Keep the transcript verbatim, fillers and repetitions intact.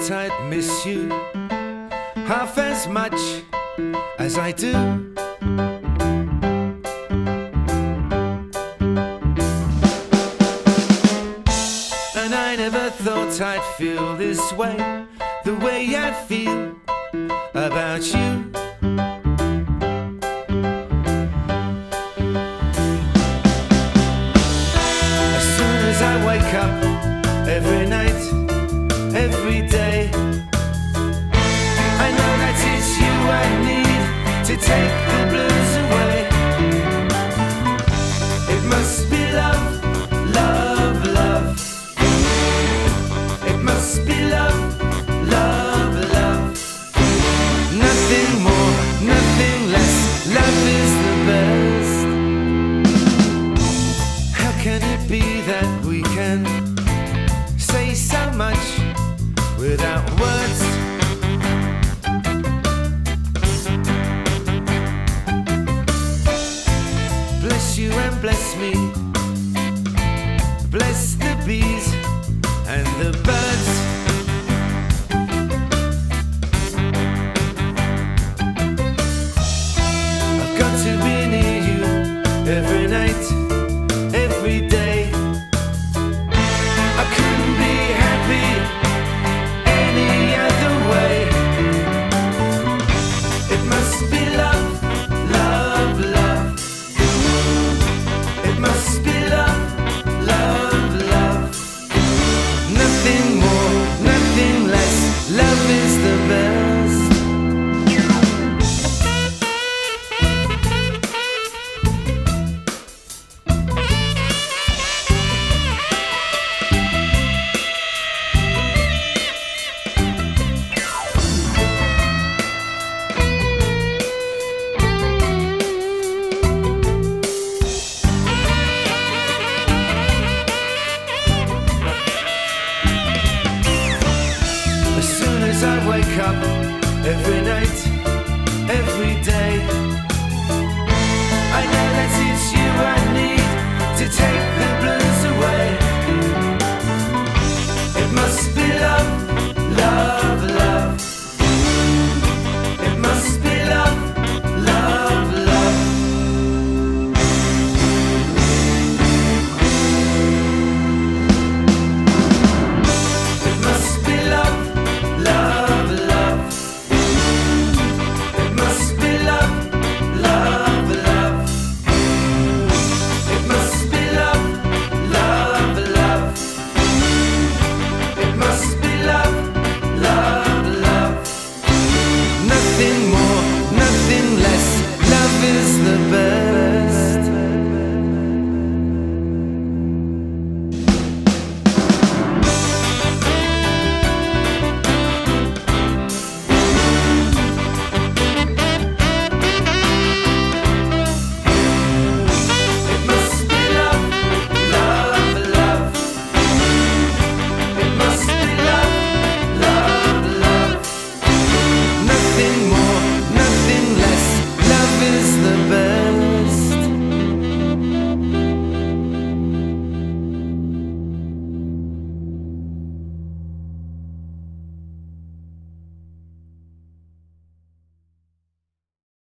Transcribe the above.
thought I'd miss you half as much as I do. And I never thought I'd feel this way, the way I feel about you. As soon as I wake up, every night, every day, I know that it's you I need to take the blues away. It must be love, love, love. It must be love, love, love. Nothing more, nothing less. Love is the best. How can it be that we can say so much without words? Bless you and bless me, bless the bees and the birds. I've got to be near you every night, every day. I couldn't be happy any other way. It must be love, love, love. It must be love, love, love. Nothing more, nothing less. Love is the best. As soon as I wake up every night,